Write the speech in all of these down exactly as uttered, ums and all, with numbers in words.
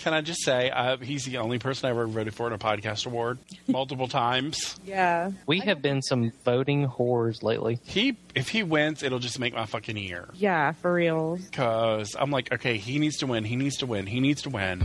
Can I just say, uh, he's the only person I ever voted for in a podcast award multiple times. Yeah. We have been some voting whores lately. He, if he wins, it'll just make my fucking ear. Yeah, for real. Because I'm like, okay, he needs to win. He needs to win. He needs to win.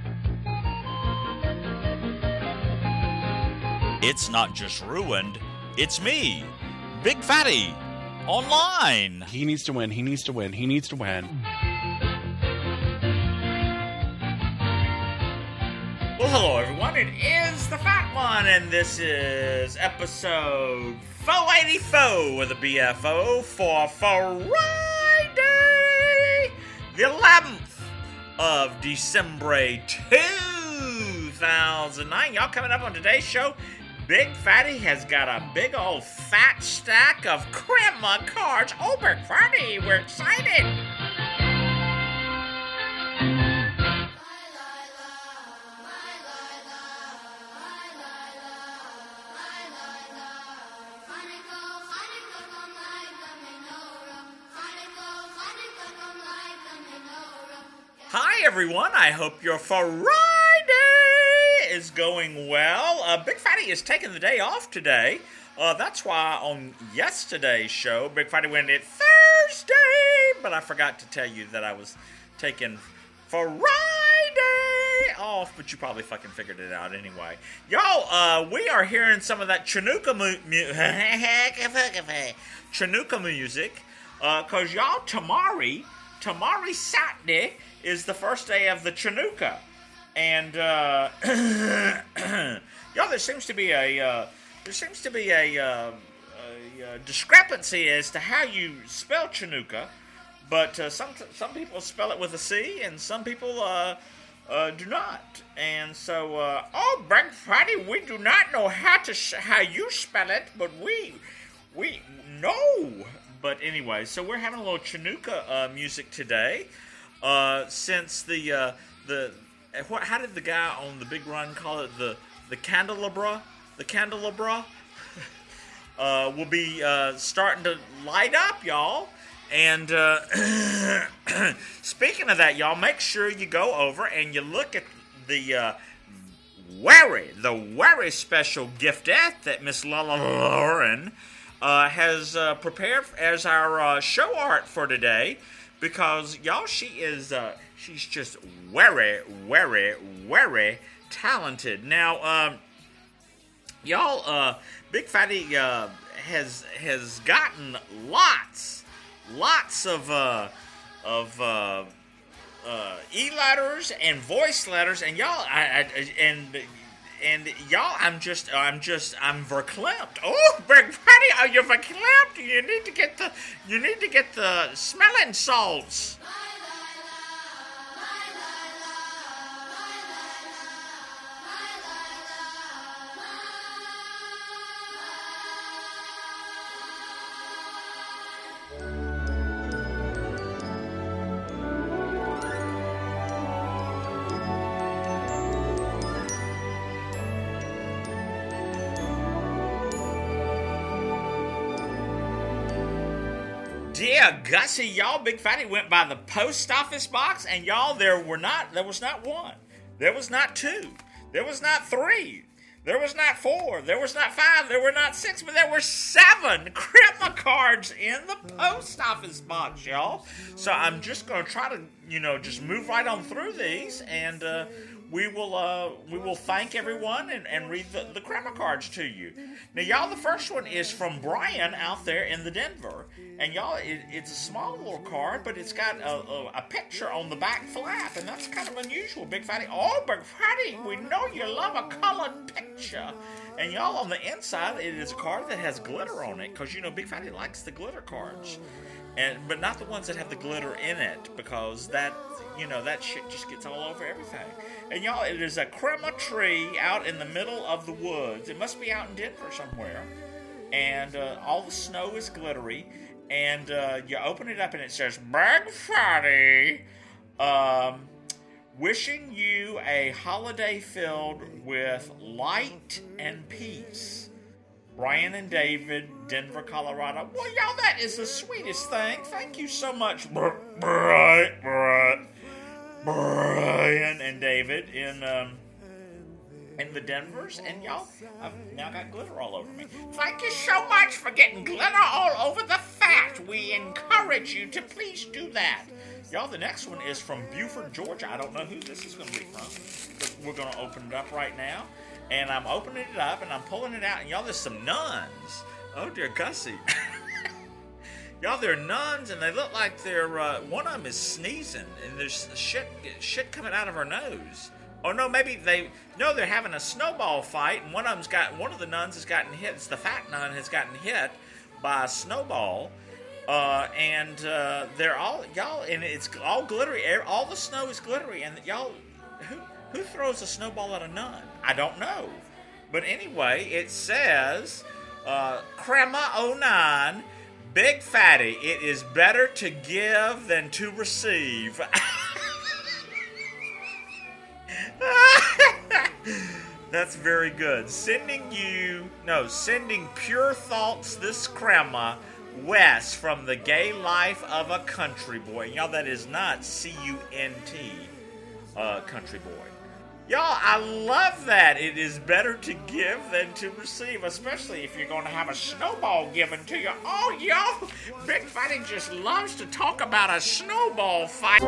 It's not just ruined. It's me, Big Fatty, online. He needs to win. He needs to win. He needs to win. Well, hello everyone, it is the Fat One, and this is episode four eighty-four of the B F O for Friday, the eleventh of December two thousand nine. Y'all coming up on today's show, Big Fatty has got a big old fat stack of crema cards. Oh, Big Fatty, we're excited. Hi everyone, I hope your Friday is going well. Uh, Big Fatty is taking the day off today. Uh, that's why on yesterday's show, Big Fatty went it Thursday, but I forgot to tell you that I was taking Friday off, but you probably fucking figured it out anyway. Y'all, uh, we are hearing some of that Chinooka mu- mu- Chinooka music, uh, cause y'all, Tamari, Tamari Saturday is the first day of the Chinooka. And, uh, y'all, there seems to be a, uh, there seems to be a, uh, a, a discrepancy as to how you spell Chinooka. But, uh, some, some people spell it with a C, and some people, uh, uh, do not. And so, uh, oh, Big Fatty, we do not know how to, sh- how you spell it, but we, we know. But anyway, so we're having a little Chinooka, uh, music today. Uh, since the, uh, the, what, how did the guy on the Big Run call it? The, the candelabra? The candelabra? uh, will be, uh, starting to light up, y'all. And, uh, speaking of that, y'all, make sure you go over and you look at the, uh, very, the very special giftette that Miss Lala Lauren, uh, has, uh, prepared as our, uh, show art for today. Because, y'all, she is, uh, she's just very, very, very talented. Now, um, y'all, uh, Big Fatty, uh, has, has gotten lots, lots of, uh, of, uh, uh, e-letters and voice letters, and y'all, I, I and, and y'all, I'm just, I'm just, I'm verklempt. Oh, Big Fatty, are you verklempt? You need to get the, you need to get the smelling salts. Yeah, Gussie, y'all, Big Fatty went by the post office box, and y'all, there were not, there was not one, there was not two, there was not three, there was not four, there was not five, there were not six, but there were seven crema cards in the post office box, y'all. So I'm just gonna try to, you know, just move right on through these, and uh, we will, uh, we will thank everyone and, and read the, the crema cards to you. Now, y'all, the first one is from Brian out there in the Denver. And y'all, it, it's a small little card, but it's got a, a, a picture on the back flap, and that's kind of unusual. Big Fatty, oh, Big Fatty, we know you love a colored picture. And y'all, on the inside, it is a card that has glitter on it, because, you know, Big Fatty likes the glitter cards. And but not the ones that have the glitter in it, because that, you know, that shit just gets all over everything. And y'all, it is a crema tree out in the middle of the woods. It must be out in Denver somewhere. And uh, all the snow is glittery. And uh, you open it up and it says, Big Fatty, um, wishing you a holiday filled with light and peace. Brian and David, Denver, Colorado. Well, y'all, that is the sweetest thing. Thank you so much. Brian, Brian, Brian and David in um, in the Denvers, and y'all, I've now got glitter all over me. Thank you so much for getting glitter all over the fat. We encourage you to please do that. Y'all, the next one is from Buford, Georgia. I don't know who this is going to be from, but we're going to open it up right now. And I'm opening it up, and I'm pulling it out, and y'all, there's some nuns. Oh, dear Gussie. Y'all, they're nuns, and they look like they're, uh, one of them is sneezing, and there's shit shit coming out of her nose. Oh, no, maybe they, no, they're having a snowball fight, and one of them's got, one of the nuns has gotten hit, it's the fat nun has gotten hit by a snowball, uh, and, uh, they're all, y'all, and it's all glittery, all the snow is glittery, and y'all, who, who throws a snowball at a nun? I don't know. But anyway, it says, uh, Crema oh nine, Big Fatty, it is better to give than to receive. That's very good. Sending you, no, sending pure thoughts this crema west from the gay life of a country boy. Y'all, that is not C U N T, uh, country boy. Y'all, I love that. It is better to give than to receive, especially if you're going to have a snowball given to you. Oh, y'all, Big Fatty just loves to talk about a snowball fight.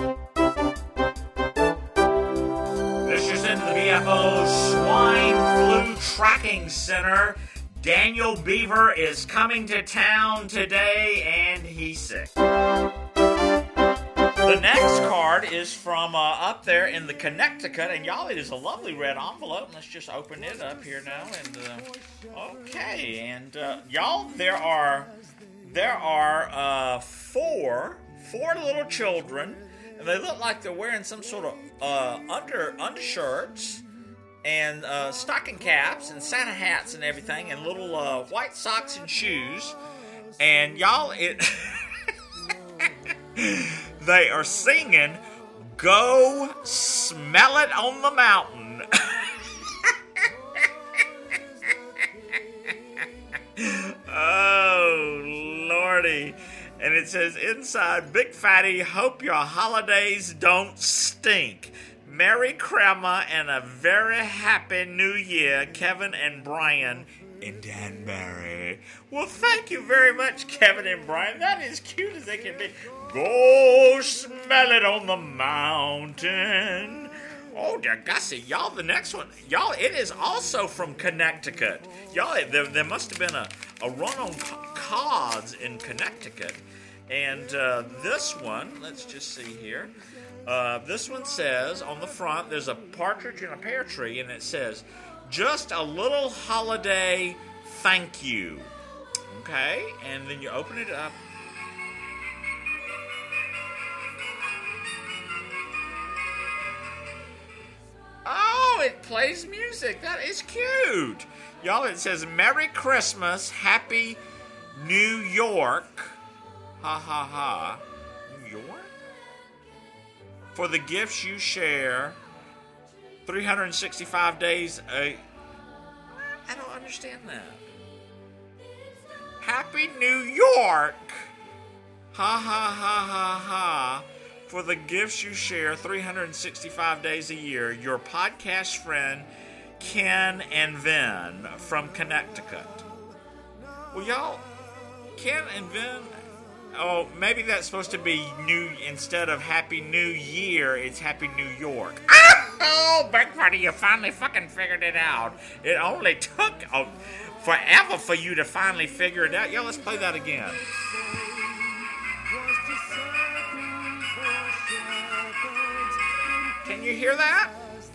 This is in the B F O Swine Flu Tracking Center. Daniel Beaver is coming to town today, and he's sick. The next card is from uh, up there in the Connecticut, and y'all, it is a lovely red envelope. Let's just open it up here now, and uh, okay, and uh, y'all, there are there are uh, four four little children, and they look like they're wearing some sort of uh, under undershirts and uh, stocking caps and Santa hats and everything, and little uh, white socks and shoes, and y'all, it. They are singing, "Go Smell It on the Mountain." Oh, Lordy. And it says inside, "Big Fatty, hope your holidays don't stink. Merry Crema and a very happy new year, Kevin and Brian in Danbury." Well, thank you very much, Kevin and Brian. That is cute as they can be. Go smell it on the mountain. Oh, dear Gussie. Y'all, the next one. Y'all, it is also from Connecticut. Y'all, there, there must have been a, a run on cards in Connecticut. And uh, this one, let's just see here. Uh, this one says, on the front, there's a partridge in a pear tree, and it says, "Just a little holiday thank you." Okay, and then you open it up. Oh, it plays music. That is cute. Y'all, it says, "Merry Christmas, Happy New York." Ha ha ha. New York? "For the gifts you share, three hundred sixty-five days a... I don't understand that. Happy New York. Ha ha ha ha ha. "For the gifts you share three hundred sixty-five days a year, your podcast friend, Ken and Vin from Connecticut." Well, y'all, Ken and Vin, oh, maybe that's supposed to be new, instead of Happy New Year, it's Happy New York. Oh, Big Fatty, you finally fucking figured it out. It only took oh, forever for you to finally figure it out. Yo, let's play that again. Can you hear that?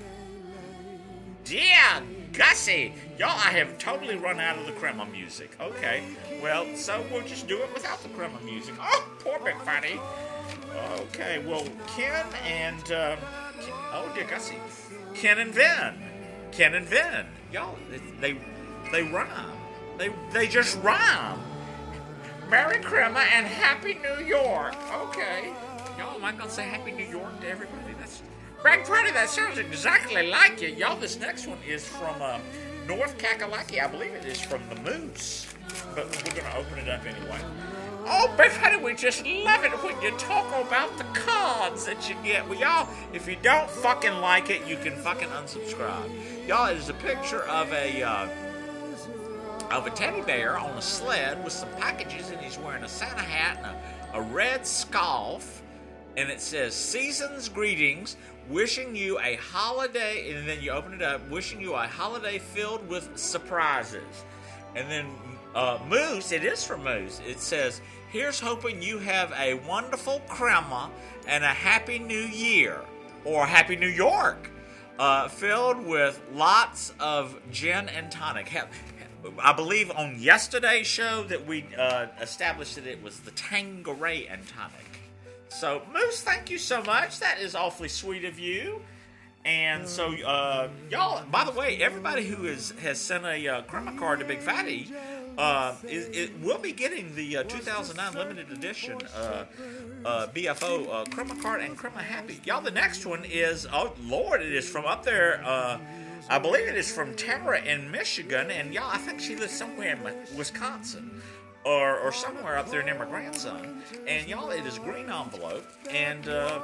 Dear Gussie, y'all, I have totally run out of the crema music. Okay, well, so we'll just do it without the crema music. Oh, poor Big Fatty. Okay, well, Ken and, uh, Ken, oh dear Gussie, Ken and Vin. Ken and Vin. Y'all, they, they, they rhyme. They, they just rhyme. Merry Crema and Happy New York. Okay. Y'all, am I going to say Happy New York to everybody? That's... Big Fatty, that sounds exactly like you. Y'all, this next one is from uh, North Kakalaki. I believe it is from the Moose. But we're going to open it up anyway. Oh, Big Fatty, we just love it when you talk about the cards that you get. Well, y'all, if you don't fucking like it, you can fucking unsubscribe. Y'all, it is a picture of a uh, of a teddy bear on a sled with some packages, and he's wearing a Santa hat and a, a red scarf, and it says, "Season's greetings, wishing you a holiday," and then you open it up, "wishing you a holiday filled with surprises." And then uh, Moose, it is from Moose, it says, "Here's hoping you have a wonderful Christmas and a happy new year," or happy New York, uh, filled with lots of gin and tonic. I believe on yesterday's show that we uh, established that it was the Tanqueray and tonic. So, Moose, thank you so much. That is awfully sweet of you. And so, uh, y'all, by the way, everybody who is, has sent a uh, Crema card to Big Fatty, uh, it, it will be getting the uh, two thousand nine limited edition uh, uh, B F O uh, Crema card and Crema Happy. Y'all, the next one is, oh, Lord, it is from up there. Uh, I believe it is from Tara in Michigan. And, y'all, I think she lives somewhere in Wisconsin. Or, or somewhere up there near my grandson. And, y'all, it is green envelope. And, uh,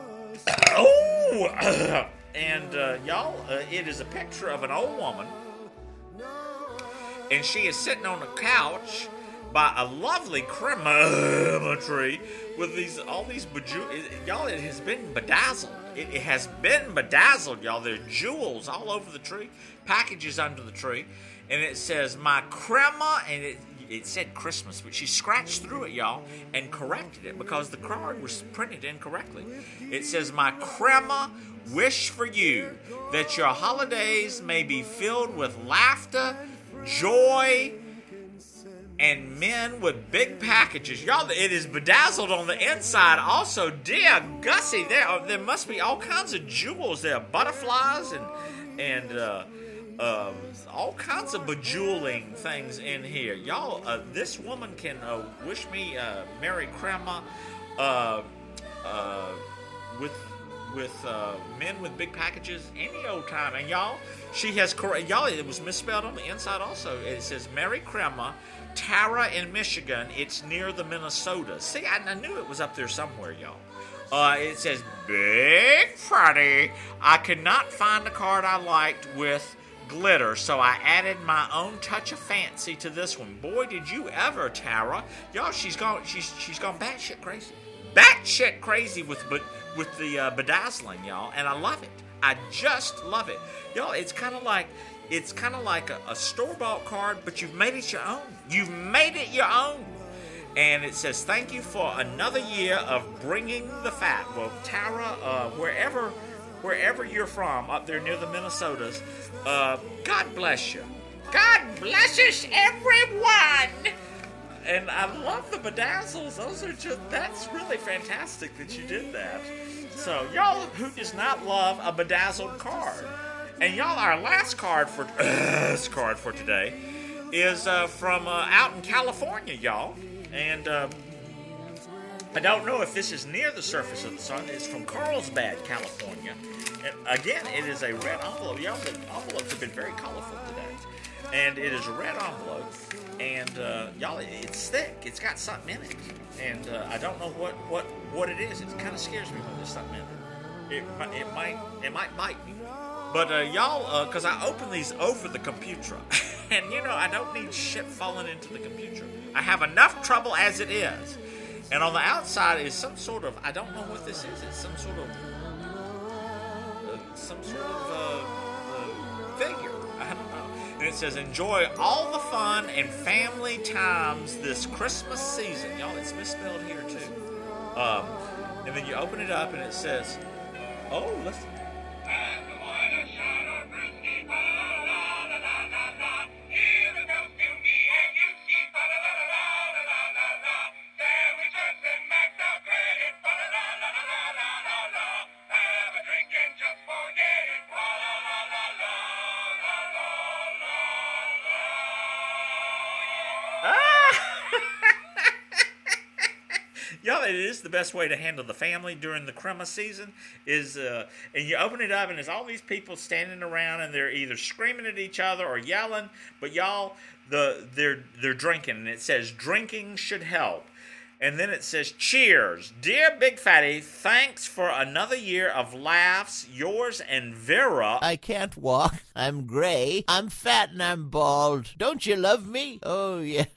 oh! And, uh, y'all, uh, it is a picture of an old woman. And she is sitting on a couch by a lovely crema tree with these, all these bejeweled, y'all, it has been bedazzled. It, it has been bedazzled, y'all. There are jewels all over the tree, packages under the tree. And it says, "My crema," and it, it said Christmas, but she scratched through it, y'all, and corrected it because the card was printed incorrectly. It says, "My crema wish for you that your holidays may be filled with laughter, joy, and men with big packages." Y'all, it is bedazzled on the inside also. Dear Gussie, there are, there must be all kinds of jewels there, butterflies and and uh, uh, all kinds of bejeweling things in here. Y'all, uh, this woman can uh, wish me uh, Merry Crema uh, uh, with with uh, men with big packages any old time. And y'all, she has correct. Y'all, it was misspelled on the inside also. It says Merry Crema, Tara in Michigan. It's near the Minnesota. See, I, I knew it was up there somewhere, y'all. Uh, it says, "Big Fatty, I could not find the card I liked with glitter, so I added my own touch of fancy to this one." Boy, did you ever, Tara. Y'all, she's gone, she's, she's gone batshit crazy. Batshit crazy with, but with the uh, bedazzling, y'all, and I love it. I just love it. Y'all, it's kind of like, it's kind of like a, a store-bought card, but you've made it your own. You've made it your own. And it says, "Thank you for another year of bringing the fat." Well, Tara, uh, wherever wherever you're from, up there near the Minnesotas, uh, God bless you. God bless us, everyone! And I love the bedazzles. Those are just, that's really fantastic that you did that. So, y'all, who does not love a bedazzled card? And y'all, our last card for, last card for today is uh, from uh, out in California, y'all. And uh, I don't know if this is near the surface of the sun. It's from Carlsbad, California. And again, it is a red envelope. Y'all, the envelopes have been very colorful today. And it is a red envelope. And uh, y'all, it's thick. It's got something in it. And uh, I don't know what, what, what it is. It kind of scares me when there's something in it. It, it might it might bite me. But uh, y'all, because uh, I open these over the computer. And, you know, I don't need shit falling into the computer. I have enough trouble as it is. And on the outside is some sort of, I don't know what this is. It's some sort of, uh, some sort of uh, uh, figure. I don't know. And it says, "Enjoy all the fun and family times this Christmas season." Y'all, it's misspelled here too. Um, and then you open it up and it says, oh, let's... Y'all, it is the best way to handle the family during the Christmas season. Is uh, and you open it up and there's all these people standing around and they're either screaming at each other or yelling. But y'all, the they're they're drinking and it says drinking should help. And then it says, cheers. Dear Big Fatty, thanks for another year of laughs. Yours and Vera. I can't walk. I'm gray. I'm fat and I'm bald. Don't you love me? Oh, yes.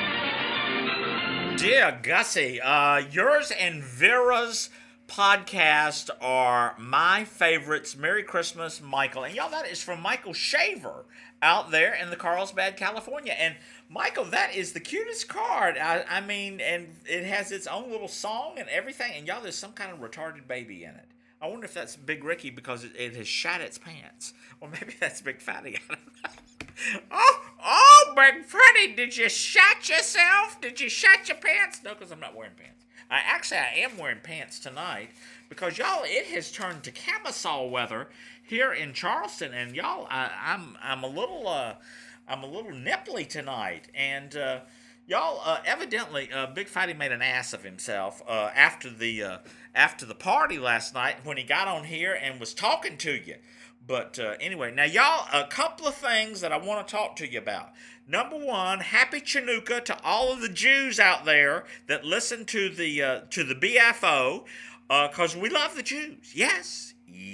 Dear Gussie, uh, yours and Vera's podcast are my favorites. Merry Christmas, Michael. And y'all, that is from Michael Shaver out there in the Carlsbad, California. And Michael, that is the cutest card. I, I mean, and it has its own little song and everything. And y'all, there's some kind of retarded baby in it. I wonder if that's Big Ricky because it, it has shat its pants. Or maybe that's Big Fatty. I don't know. Oh, oh, Big Fatty, did you shat yourself? Did you shat your pants? No, because I'm not wearing pants. I Actually, I am wearing pants tonight because, y'all, it has turned to camisole weather here in Charleston. And, y'all, I, I'm I'm a little... Uh, I'm a little nipply tonight, and uh, y'all, uh, evidently, uh, Big Fatty made an ass of himself uh, after the uh, after the party last night when he got on here and was talking to you. But uh, anyway, now y'all, a couple of things that I want to talk to you about. Number one, happy Chanukah to all of the Jews out there that listen to the uh, to the B F O, because uh, we love the Jews. Yes,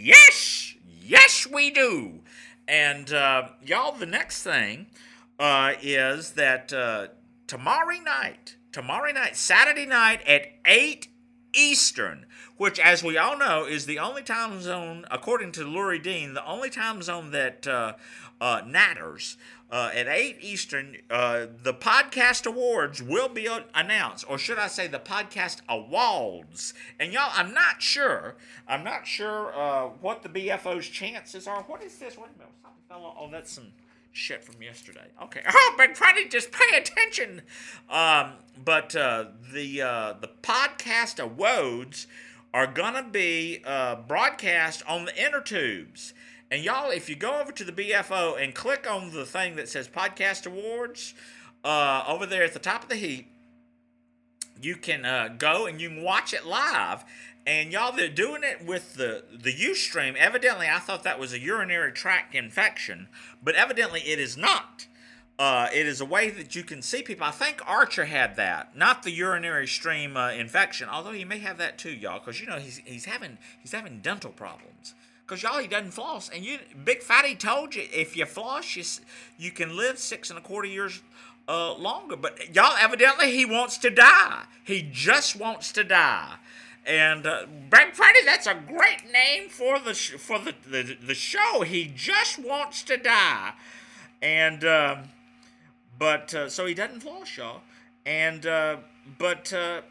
yes, yes, we do. And, uh, y'all, the next thing uh, is that uh, tomorrow night, tomorrow night, Saturday night at eight Eastern, which, as we all know, is the only time zone, according to Lurie Dean, the only time zone that uh, uh, matters. Uh, at eight Eastern, uh, the Podcast Awards will be announced, or should I say the Podcast Awards. And y'all, I'm not sure, I'm not sure uh, what the B F O's chances are. What is this? Wait a minute, something fell off. Oh, that's some shit from yesterday. Okay, oh, Big Fatty, just pay attention. Um, but uh, the uh, the Podcast Awards are gonna be uh, broadcast on the inner tubes. And y'all, if you go over to the B F O and click on the thing that says Podcast Awards, uh, over there at the top of the heap, you can uh, go and you can watch it live. And y'all, they're doing it with the, the Ustream. Evidently, I thought that was a urinary tract infection, but evidently it is not. Uh, it is a way that you can see people. I think Archer had that, not the urinary stream uh, infection, although he may have that too, y'all, because, you know, he's he's having he's having dental problems. Because, y'all, he doesn't floss. And you, Big Fatty told you, if you floss, you, you can live six and a quarter years uh, longer. But, y'all, evidently, he wants to die. He just wants to die. And, uh, Big Fatty, that's a great name for the sh- for the, the, the show. He just wants to die. And, uh, but, uh, so he doesn't floss, y'all. And, uh, but, uh,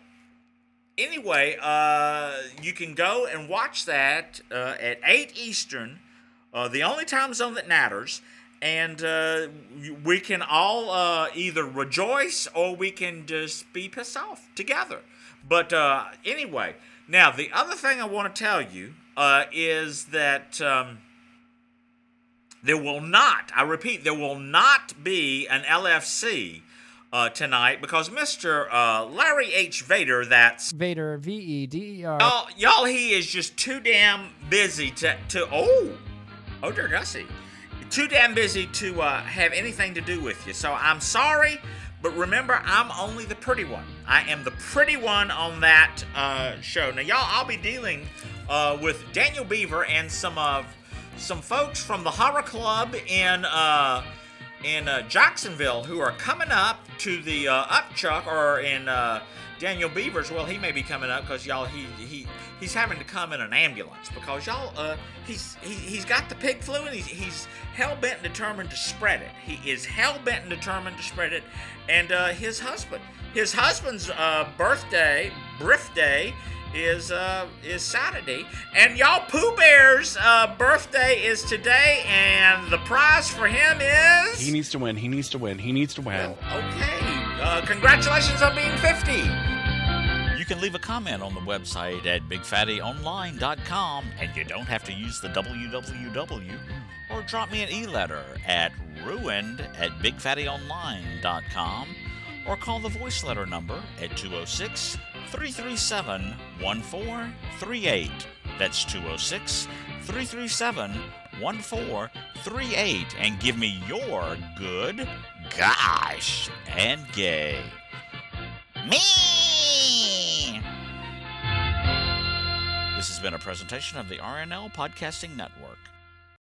Anyway, uh, you can go and watch that uh, at eight Eastern, uh, the only time zone that matters, and uh, we can all uh, either rejoice or we can just be pissed off together. But uh, anyway, now the other thing I want to tell you uh, is that um, there will not, I repeat, there will not be an L F C Uh, tonight because Mister Uh, Larry H. Vader, that's Vader, V E D E R. Y'all, y'all, he is just too damn busy to, to oh, oh dear Gussie, too damn busy to uh, have anything to do with you. So I'm sorry, but remember, I'm only the pretty one. I am the pretty one on that uh, show. Now, y'all, I'll be dealing uh, with Daniel Beaver and some of uh, some folks from the Horror Club in uh, in uh, Jacksonville who are coming up to the uh, Upchuck, or in uh, Daniel Beaver's. Well, he may be coming up because y'all he he he's having to come in an ambulance because y'all uh he's he, he's got the pig flu and he's he's hell bent and determined to spread it. He is hell bent and determined to spread it. And uh, his husband, his husband's uh, birthday, birthday. is uh is Saturday, and y'all, Pooh Bear's uh, birthday is today, and the prize for him is He needs to win. He needs to win. He needs to win. Okay, uh, congratulations on being fifty. You can leave a comment on the website at big fatty online dot com, and you don't have to use the W W W, or drop me an e-letter at ruined at big fatty online dot com, or call the voice letter number at two oh six, three three seven, one four three eight. That's two oh six, three three seven, one four three eight, and give me your good, gosh, and gay. Me! This has been a presentation of the R N L Podcasting Network.